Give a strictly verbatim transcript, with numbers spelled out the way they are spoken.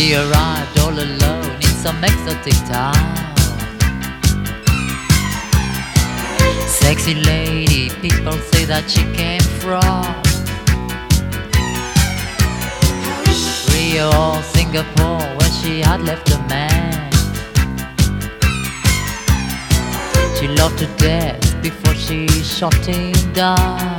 She arrived all alone in some exotic town. Sexy lady, people say that she came from Rio or Singapore, where she had left a man she loved to death before she shot him down.